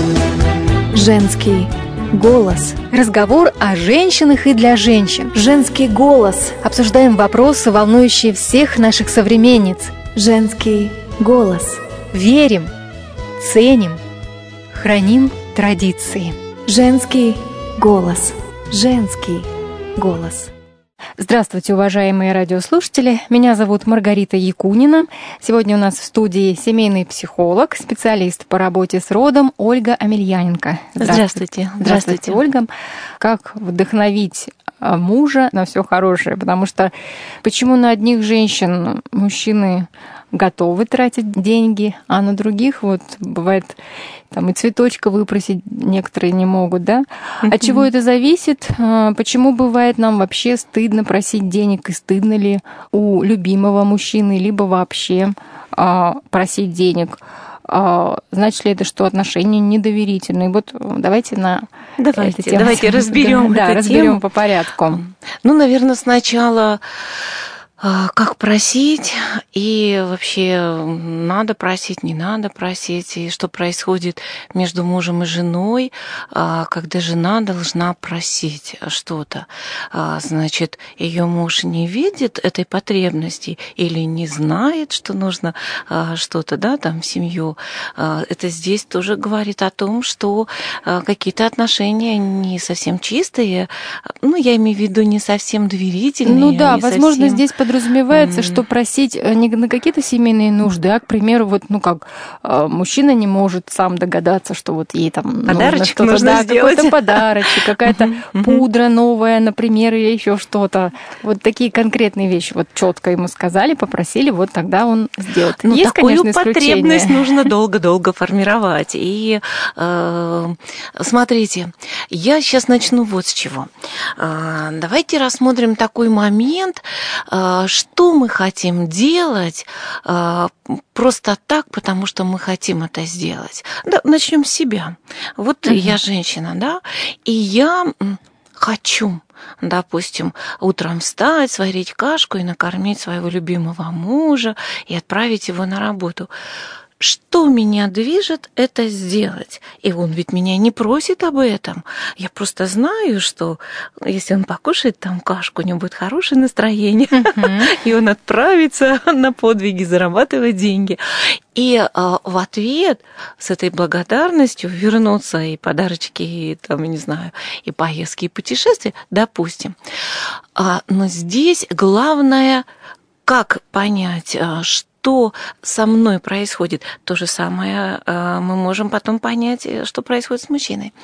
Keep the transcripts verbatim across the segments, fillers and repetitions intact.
Женский голос. Разговор о женщинах и для женщин. Женский голос. Обсуждаем вопросы, волнующие всех наших современниц. Женский голос. Верим, ценим, храним традиции. Женский голос. Женский голос. Здравствуйте, уважаемые радиослушатели. Меня зовут Маргарита Якунина. Сегодня у нас в студии семейный психолог, специалист по работе с родом Ольга Амельяненко. Здравствуйте. Здравствуйте, Здравствуйте, Ольга. Как вдохновить мужа на все хорошее? Потому что почему на одних женщин мужчины готовы тратить деньги, а на других вот бывает там и цветочка выпросить некоторые не могут, да? От чего это зависит? Почему бывает нам вообще стыдно просить денег, и стыдно ли у любимого мужчины, либо вообще просить денег? Значит ли это, что отношения недоверительные? Вот давайте на давайте, тему... давайте разберем да, эту разберем тему по порядку. Ну, наверное, сначала как просить, и вообще надо просить, не надо просить, и что происходит между мужем и женой, когда жена должна просить что-то. Значит, ее муж не видит этой потребности или не знает, что нужно что-то, да, там, в семью. Это здесь тоже говорит о том, что какие-то отношения не совсем чистые, ну, я имею в виду не совсем доверительные. Ну да, возможно, совсем... здесь подразумевается, mm. что просить не на какие-то семейные нужды, а, к примеру, вот, ну как, мужчина не может сам догадаться, что вот ей там подарочек нужно, нужно да, сделать. Какой-то подарочек, какая-то пудра новая, например, или еще что-то. Вот такие конкретные вещи. Вот четко ему сказали, попросили, вот тогда он сделает. Ну, Есть, такую конечно, потребность нужно долго-долго формировать. И э, смотрите, я сейчас начну вот с чего. Э, давайте рассмотрим такой момент, э, что мы хотим делать э, просто так, потому что мы хотим это сделать. Да, начнем с себя. Вот uh-huh. я женщина, да, и я хочу, допустим, утром встать, сварить кашку и накормить своего любимого мужа и отправить его на работу. Что меня движет это сделать? И он ведь меня не просит об этом. Я просто знаю, что если он покушает там кашку, у него будет хорошее настроение, uh-huh. и он отправится на подвиги, зарабатывать деньги. И а, в ответ с этой благодарностью вернуться и подарочки, и там, я не знаю, и поездки, и путешествия, допустим. А, но здесь главное, как понять, что что со мной происходит. То же самое мы можем потом понять, что происходит с мужчиной.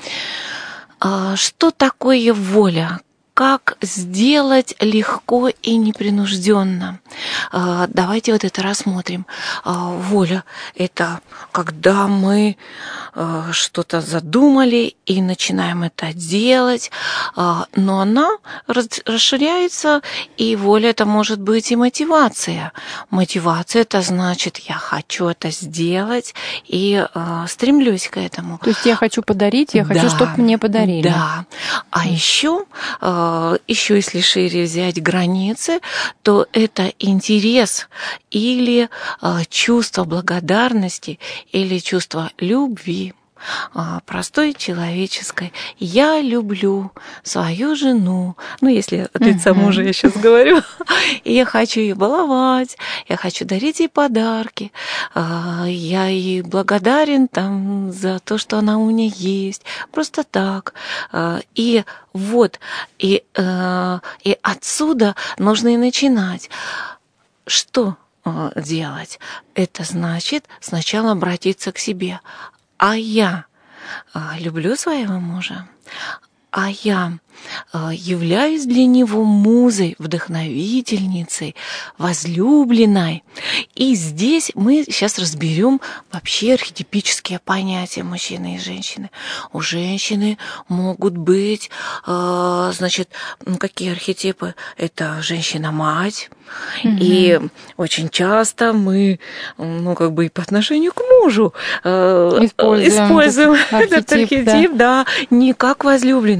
Что такое воля? Как сделать легко и непринужденно? Давайте вот это рассмотрим. Воля – это когда мы что-то задумали и начинаем это делать, но она расширяется, и воля – это может быть и мотивация. Мотивация – это значит, я хочу это сделать и стремлюсь к этому. То есть я хочу подарить, я хочу, да, чтобы мне подарили. Да. А еще еще если шире взять границы, то это интерес или чувство благодарности, или чувство любви, простой человеческой. Я люблю свою жену, ну, если от лица мужа я сейчас говорю, и я хочу ее баловать, я хочу дарить ей подарки, я ей благодарен там за то, что она у меня есть, просто так. И вот, и, и отсюда нужно и начинать. Что делать? Это значит сначала обратиться к себе. А я люблю своего мужа, а я являюсь для него музой, вдохновительницей, возлюбленной. И здесь мы сейчас разберем вообще архетипические понятия мужчины и женщины. У женщины могут быть, значит, какие архетипы? Это женщина-мать. Mm-hmm. И очень часто мы, ну, как бы и по отношению к мужу используем, используем архетип, этот архетип, да. да, не как возлюбленная,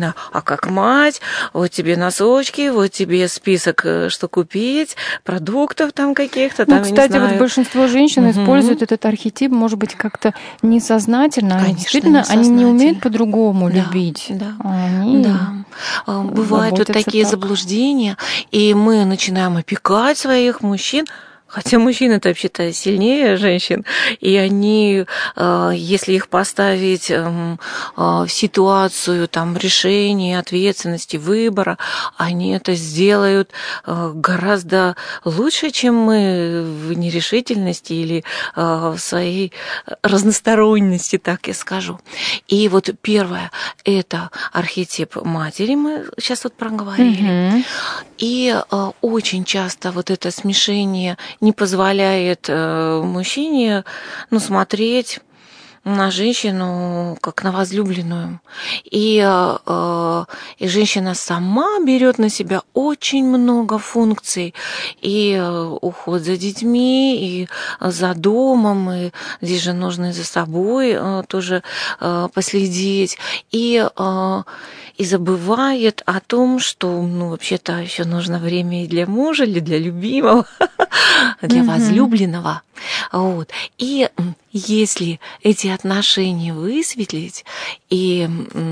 мужчина, а как мать, вот тебе носочки, вот тебе список, что купить, продуктов там каких-то. Ну, там, кстати, я не знаю. вот большинство женщин угу. используют этот архетип, может быть, как-то несознательно. Конечно, действительно, они не умеют по-другому да, любить. Да, они да. Бывают вот такие так. заблуждения, и мы начинаем опекать своих мужчин. Хотя мужчины-то вообще-то сильнее женщин, и они, если их поставить в ситуацию там, решения, ответственности, выбора, они это сделают гораздо лучше, чем мы в нерешительности или в своей разносторонности, так я скажу. И вот первое – это архетип матери, мы сейчас вот проговорили. Угу. И очень часто вот это смешение не позволяет э, мужчине ну, смотреть на женщину как на возлюбленную. И, э, и женщина сама берет на себя очень много функций. И э, уход за детьми, и за домом, и здесь же нужно за собой э, тоже э, последить. И э, и забывает о том, что, ну, вообще-то еще нужно время и для мужа, или для любимого, для возлюбленного. Вот. И если эти отношения высветлить и,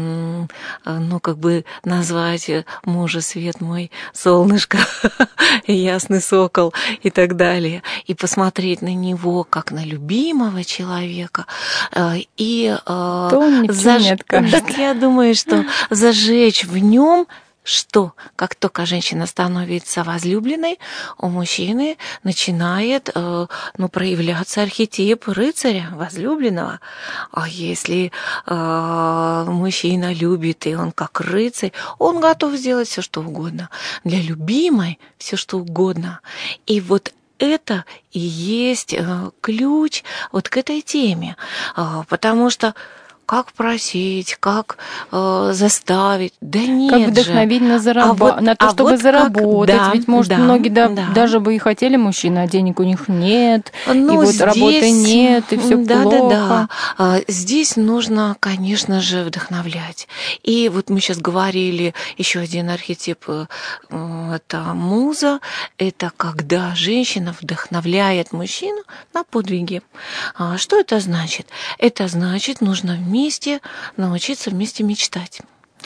ну, как бы назвать мужа свет мой, солнышко, ясный сокол и так далее, и посмотреть на него как на любимого человека, и заж... так я думаю, что зажечь в нем, что как только женщина становится возлюбленной, у мужчины начинает э, ну, проявляться архетип рыцаря, возлюбленного. А если э, мужчина любит, и он как рыцарь, он готов сделать все, что угодно. Для любимой все, что угодно. И вот это и есть э, ключ вот к этой теме. Э, потому что как просить, как э, заставить, да нет как вдохновить же. на, зараб... а вот, на то, а чтобы вот заработать. Как... Да, ведь, может, да, многие да, да. даже бы и хотели мужчины, а денег у них нет, ну, и вот здесь... работы нет, и все да, плохо. Да, да. Здесь нужно, конечно же, вдохновлять. И вот мы сейчас говорили, еще один архетип – это муза. Это когда женщина вдохновляет мужчину на подвиги. Что это значит? Это значит, нужно вместе вместе научиться вместе мечтать.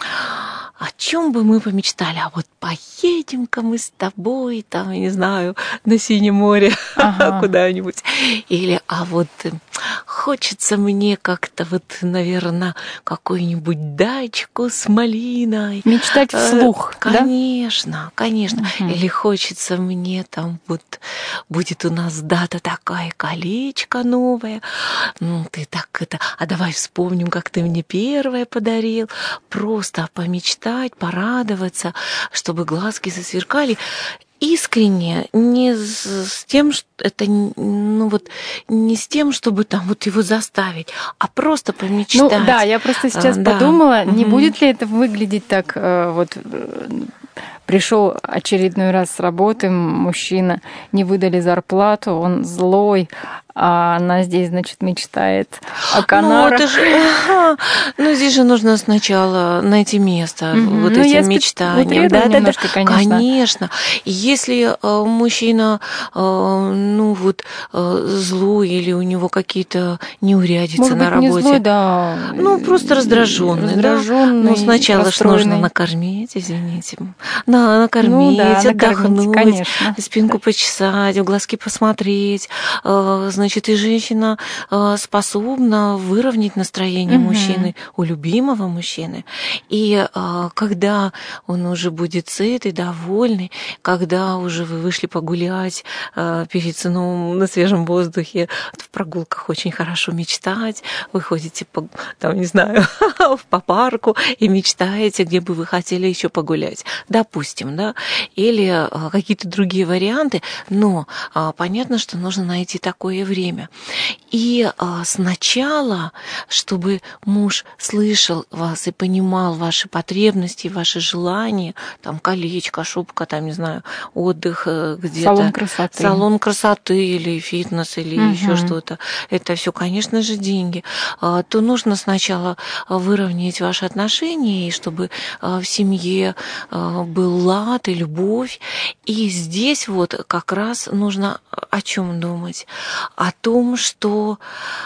О чем бы мы помечтали? А вот поедем-ка мы с тобой, там, я не знаю, на Синее море ага. куда-нибудь. Или, а вот хочется мне как-то вот, наверное, какую-нибудь дачку с малиной. Мечтать вслух, Конечно, да? конечно. Угу. Или хочется мне там вот, будет у нас дата такая, колечко новое. Ну, ты так это, а давай вспомним, как ты мне первое подарил. Просто помечтать, порадоваться, чтобы глазки засверкали. Искренне, не с тем, что это, ну вот, не с тем, чтобы там вот его заставить, а просто помечтать. Ну да, я просто сейчас а, подумала, да. не угу. будет ли это выглядеть так вот... Пришел очередной раз с работы мужчина, не выдали зарплату, он злой, а она здесь, значит, мечтает о канарах. Ну, это же, ага. ну здесь же нужно сначала найти место mm-hmm. вот ну, этим мечтаниям. Да, да, немножко, да, конечно. конечно. Если э, мужчина, э, ну вот э, злой или у него какие-то неурядицы Может на быть, работе, не злой, да, ну просто раздраженный, раздраженный, да. Ну сначала же нужно накормить, извините, на, накормить, ну, да, отдохнуть, накормить, спинку почесать, в глазки посмотреть, э, значит, и женщина способна выровнять настроение угу. мужчины, у любимого мужчины. И когда он уже будет сытый, довольный, когда уже вы вышли погулять перед сном на свежем воздухе, в прогулках очень хорошо мечтать, вы ходите по, там, не знаю, по парку и мечтаете, где бы вы хотели еще погулять. Допустим. допустим, да, или какие-то другие варианты, но понятно, что нужно найти такое время. И сначала, чтобы муж слышал вас и понимал ваши потребности, ваши желания, там колечко, шубка, там, не знаю, отдых где-то. Салон красоты. Салон красоты или фитнес, или Угу. еще что-то. Это все, конечно же, деньги. То нужно сначала выровнять ваши отношения, и чтобы в семье был лад и любовь. И здесь вот как раз нужно о чем думать? О том, что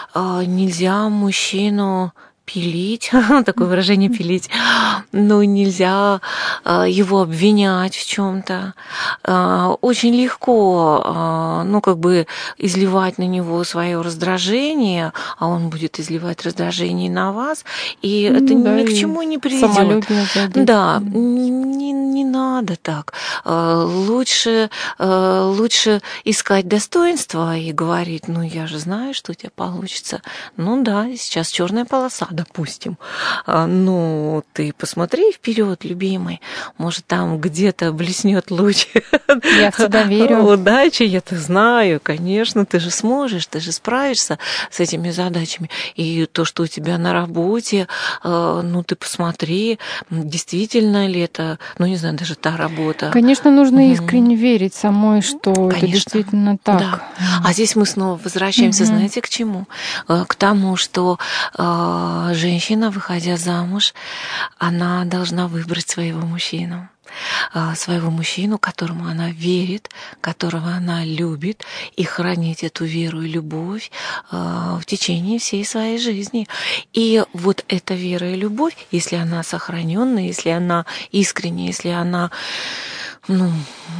нельзя мужчину пилить, такое выражение пилить, но нельзя его обвинять в чем-то. Очень легко, ну, как бы изливать на него свое раздражение, а он будет изливать раздражение на вас, и ну, это да, ни к чему не приведет. Да, не, не, не надо так. Лучше, лучше искать достоинства и говорить, ну, я же знаю, что у тебя получится. Ну да, сейчас черная полоса, допустим. Ну, ты посмотри вперед, любимый. Может, там где-то блеснет луч. Я всегда верю. Удачи, я-то знаю, конечно, ты же сможешь, ты же справишься с этими задачами. И то, что у тебя на работе, ну, ты посмотри, действительно ли это, ну, не знаю, даже та работа. Конечно, нужно mm-hmm. искренне верить самой, что конечно. Это действительно так. Да. А здесь мы снова возвращаемся, mm-hmm. знаете, к чему? К тому, что женщина, выходя замуж, она должна выбрать своего мужчину. Своего мужчину, которому она верит, которого она любит, и хранить эту веру и любовь в течение всей своей жизни. И вот эта вера и любовь, если она сохраненная, если она искренняя, если она ну,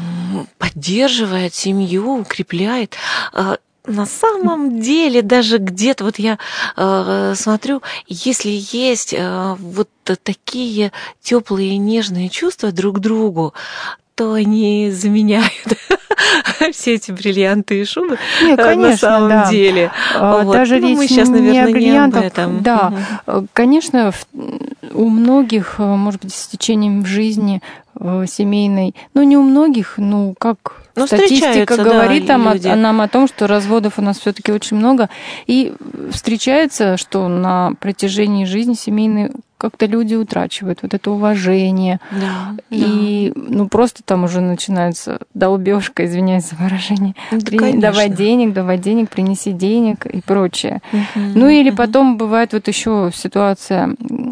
поддерживает семью, укрепляет, на самом деле, даже где-то, вот я э, смотрю, если есть э, вот такие теплые и нежные чувства друг к другу, то они заменяют все эти бриллианты и шубы. Нет, конечно, на самом да. деле. Вот. Даже ну, речь мы сейчас, наверное, не о бриллиантах. Не об этом. Да, угу. Конечно, у многих, может быть, с течением жизни семейной, ну не у многих, ну как Но статистика говорит да, нам, люди. о, нам о том, что разводов у нас все-таки очень много, и встречается, что на протяжении жизни семейной как-то люди утрачивают вот это уважение, да, и да. ну просто там уже начинается долбёжка, извиняюсь за выражение, да, При... давай денег, давай денег, принеси денег и прочее. Uh-huh, ну или uh-huh. потом бывает вот еще ситуация.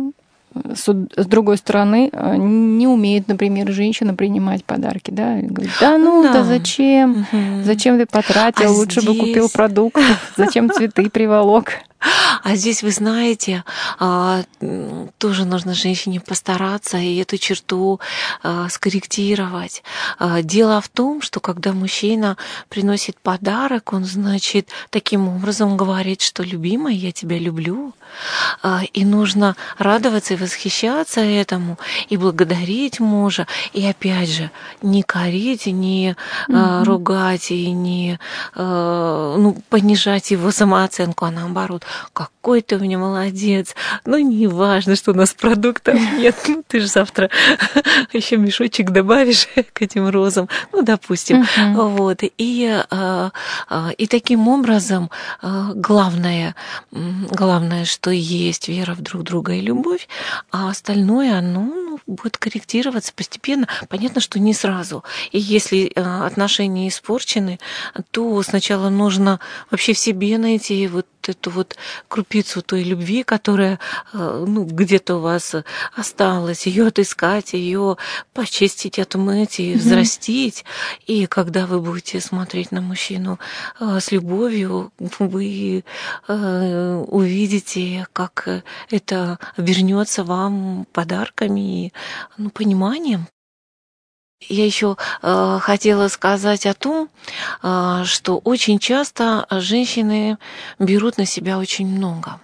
С другой стороны, не умеет, например, женщина принимать подарки, да, и говорит, да ну, да, да зачем, угу. зачем ты потратил, а лучше здесь... бы купил продуктов, зачем цветы приволок. А здесь, вы знаете, тоже нужно женщине постараться и эту черту скорректировать. Дело в том, что когда мужчина приносит подарок, он, значит, таким образом говорит, что любимая, я тебя люблю, и нужно радоваться и восхищаться этому, и благодарить мужа, и опять же, не корить, не mm-hmm. ругать, и не ну, понижать его самооценку, а наоборот, какой ты у меня молодец, ну не важно, что у нас продуктов нет, ну ты же завтра еще мешочек добавишь к этим розам, ну допустим, uh-huh. вот, и, и таким образом главное, главное, что есть вера в друг друга и любовь, а остальное, оно ну, будет корректироваться постепенно, понятно, что не сразу, и если отношения испорчены, то сначала нужно вообще в себе найти вот эту вот крупицу той любви, которая ну, где-то у вас осталась, ее отыскать, ее почистить, отмыть и взрастить. Mm-hmm. И когда вы будете смотреть на мужчину с любовью, вы увидите, как это вернется вам подарками и ну, пониманием. Я еще э, хотела сказать о том, э, что очень часто женщины берут на себя очень много.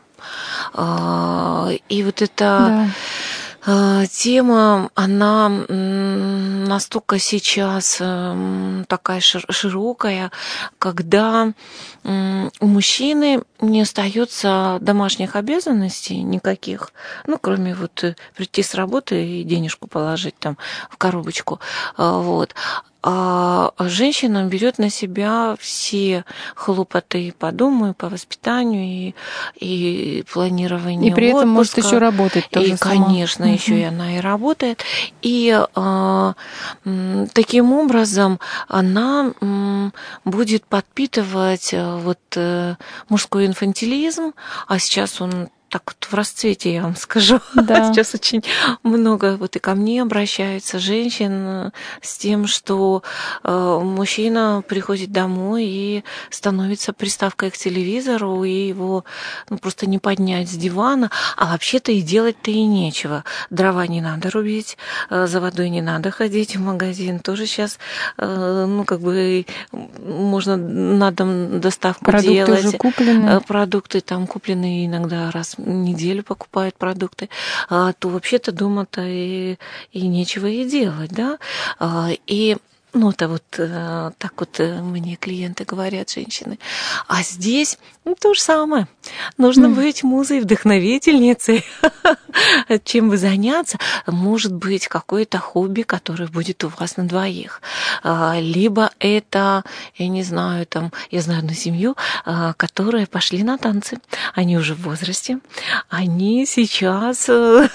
Э, и вот эта да. э, тема, она, м, настолько сейчас э, такая шир- широкая, когда э, у мужчины не остается домашних обязанностей никаких, ну, кроме вот э, прийти с работы и денежку положить там в коробочку, э, вот. А женщина берет на себя все хлопоты по дому, и по воспитанию, и, и планирование И при этом отпуска. может еще работать тоже И, сама. конечно, Мгм. еще и она и работает. И а, м, таким образом она м, будет подпитывать а, вот э, мужской инфантилизм, а сейчас он так вот в расцвете, я вам скажу. Да. Сейчас очень много вот и ко мне обращаются женщин с тем, что э, мужчина приходит домой и становится приставкой к телевизору, и его ну, просто не поднять с дивана, а вообще-то и делать-то и нечего. Дрова не надо рубить, э, за водой не надо ходить в магазин. Тоже сейчас, э, ну, как бы можно на дом доставку Продукты делать. уже куплены. Продукты там куплены иногда раз в неделю покупают продукты, а, то вообще-то дома-то и, и нечего и делать, да. А, и ну, это вот э, так вот э, мне клиенты говорят, женщины. А здесь ну, то же самое. Нужно mm. быть музой, вдохновительницей. Чем бы заняться? Может быть, какое-то хобби, которое будет у вас на двоих. А, либо это, я не знаю, там, я знаю одну семью, а, которые пошли на танцы. Они уже в возрасте. Они сейчас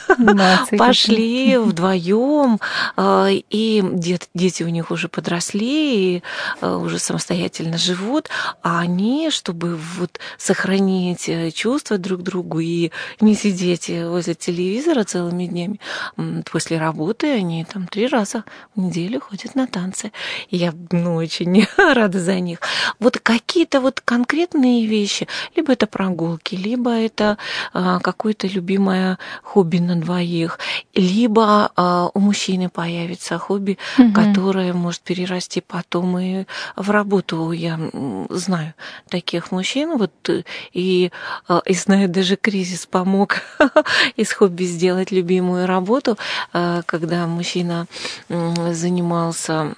пошли вдвоем, а, и дет, дети у них уже подросли и уже самостоятельно живут, а они, чтобы вот сохранить чувства друг к другу и не сидеть возле телевизора целыми днями, после работы они там три раза в неделю ходят на танцы. И я ну, очень рада за них. Вот какие-то вот конкретные вещи, либо это прогулки, либо это а, какое-то любимое хобби на двоих, либо а, у мужчины появится хобби, угу. которое может перерасти потом и в работу. Я знаю таких мужчин, вот, и, и знаю, даже кризис помог из хобби сделать любимую работу, когда мужчина занимался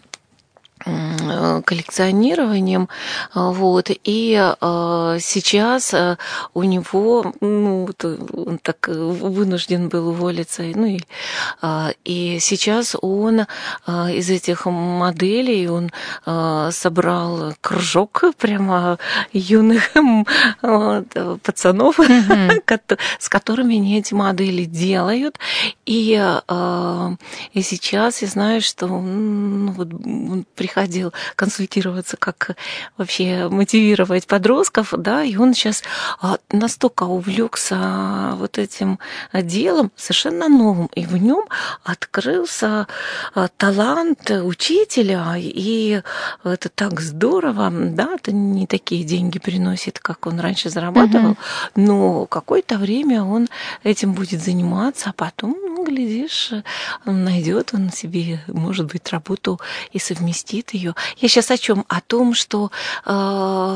коллекционированием, вот, и э, сейчас э, у него, ну, он так вынужден был уволиться, ну, и, э, и сейчас он э, из этих моделей, он э, собрал кружок прямо юных э, пацанов, mm-hmm. с которыми они эти модели делают, и, э, и сейчас я знаю, что ну, вот, он приходил консультироваться, как вообще мотивировать подростков, да, и он сейчас настолько увлекся вот этим делом, совершенно новым, и в нем открылся талант учителя, и это так здорово, да, это не такие деньги приносит, как он раньше зарабатывал, uh-huh. но какое-то время он этим будет заниматься, а потом, ну, глядишь, найдет он себе, может быть, работу и совместит ее. Я сейчас о чем? О том, что э,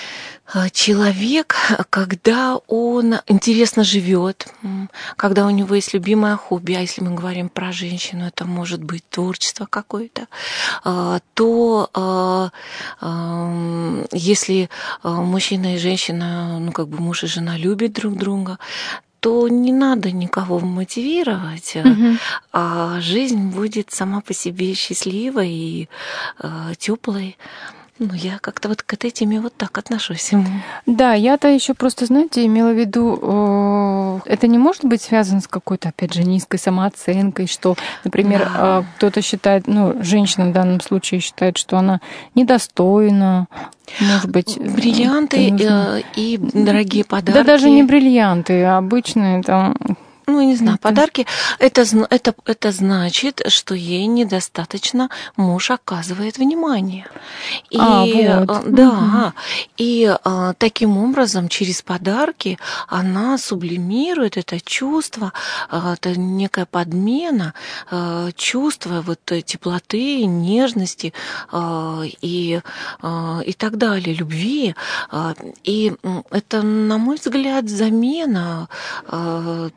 человек, когда он интересно живет, когда у него есть любимое хобби, а если мы говорим про женщину, это может быть творчество какое-то, э, то э, э, если мужчина и женщина, ну как бы муж и жена любят друг друга, то не надо никого мотивировать, mm-hmm. а жизнь будет сама по себе счастливой и э, теплой. Ну, я как-то вот к этой теме вот так отношусь. Да, я-то еще просто, знаете, имела в виду, это не может быть связано с какой-то, опять же, низкой самооценкой, что, например, да. кто-то считает, ну, женщина в данном случае считает, что она недостойна, может быть... Бриллианты нужно... и дорогие подарки. Да даже не бриллианты, а обычные там... Ну, не знаю, это... подарки, это, это, это значит, что ей недостаточно муж оказывает внимание. И, а, вот. Да, угу. и а, таким образом через подарки она сублимирует это чувство, а, это некая подмена а, чувства вот, теплоты, нежности а, и, а, и так далее, любви. А, и это, на мой взгляд, замена а, той радости,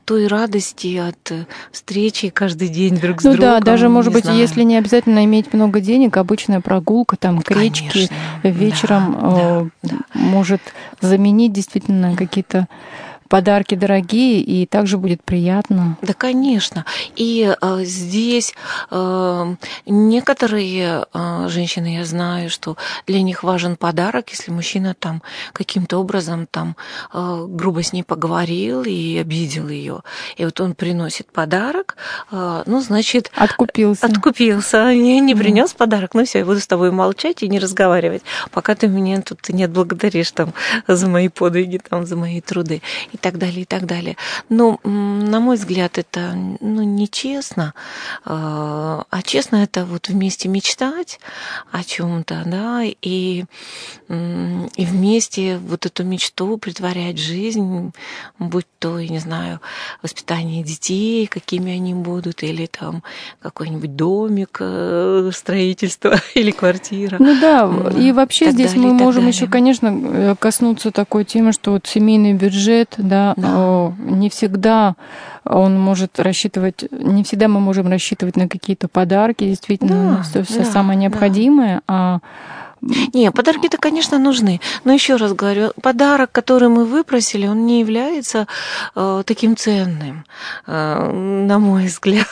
радости от встречи каждый день друг с ну другом. Ну да, даже, может быть, знаю. если не обязательно иметь много денег, обычная прогулка там к речке вечером да, да, может да. заменить действительно какие-то подарки дорогие, и также будет приятно. Да, конечно. И э, здесь э, некоторые э, женщины, я знаю, что для них важен подарок, если мужчина там каким-то образом там э, грубо с ней поговорил и обидел ее. И вот он приносит подарок, э, ну, значит... Откупился. Откупился. Не, не принес mm. подарок. Ну, все, я буду с тобой молчать и не разговаривать, пока ты меня тут не отблагодаришь там за мои подвиги, там, за мои труды. И так далее, и так далее. Но, на мой взгляд, это ну, нечестно. А честно это вот вместе мечтать о чем-то, да, и, и вместе вот эту мечту претворять в жизнь, будь то, я не знаю, воспитание детей, какими они будут, или там какой-нибудь домик, строительство или квартира. Ну да, и вообще так здесь далее, мы можем далее. еще, конечно, коснуться такой темы, что вот семейный бюджет, да, да. не всегда он может рассчитывать, не всегда мы можем рассчитывать на какие-то подарки, действительно, да, все, все да, самое необходимое, да. а Не, подарки-то, конечно, нужны. Но еще раз говорю, подарок, который мы выпросили, он не является э, таким ценным, э, на мой взгляд.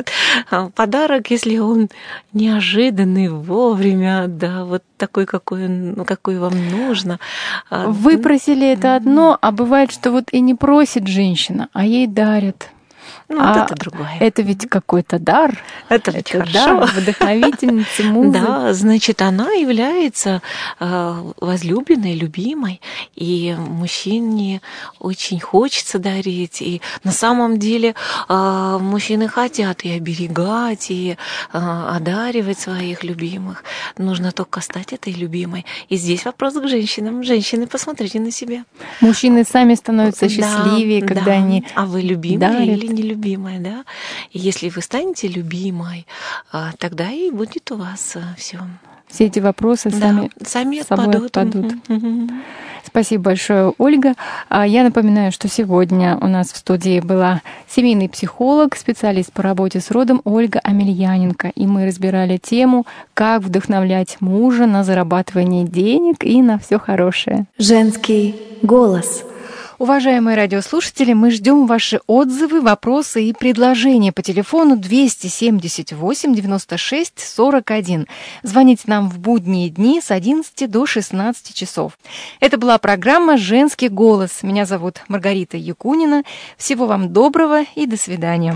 Подарок, если он неожиданный, вовремя, да, вот такой, какой, он, какой вам нужно. Выпросили это одно, а бывает, что вот и не просит женщина, а ей дарят. Ну, а вот это другое. Это ведь какой-то дар. Это ведь это хорошо. Дар, вдохновительница, музы. Да, значит, она является возлюбленной, любимой, и мужчине очень хочется дарить. И на самом деле мужчины хотят и оберегать, и одаривать своих любимых. Нужно только стать этой любимой. И здесь вопрос к женщинам. Женщины, посмотрите на себя. Мужчины сами становятся счастливее, да, когда да. они А вы любимые дарят. Или не любимая, да? И если вы станете любимой, тогда и будет у вас все. Все эти вопросы да, сами, сами собой отпадут. отпадут. Спасибо большое, Ольга. Я напоминаю, что сегодня у нас в студии была семейный психолог, специалист по работе с родом Ольга Амельяненко. И мы разбирали тему, как вдохновлять мужа на зарабатывание денег и на все хорошее. Женский голос. Уважаемые радиослушатели, мы ждем ваши отзывы, вопросы и предложения по телефону двести семьдесят восемь девяносто шесть сорок один. Звоните нам в будние дни с одиннадцати до шестнадцати часов. Это была программа «Женский голос». Меня зовут Маргарита Якунина. Всего вам доброго и до свидания.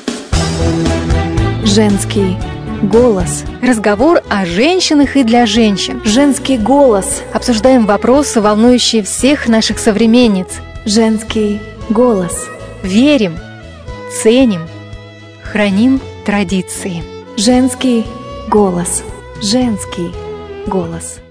Женский голос. Разговор о женщинах и для женщин. Женский голос. Обсуждаем вопросы, волнующие всех наших современниц. Женский голос. Верим, ценим, храним традиции. Женский голос. Женский голос.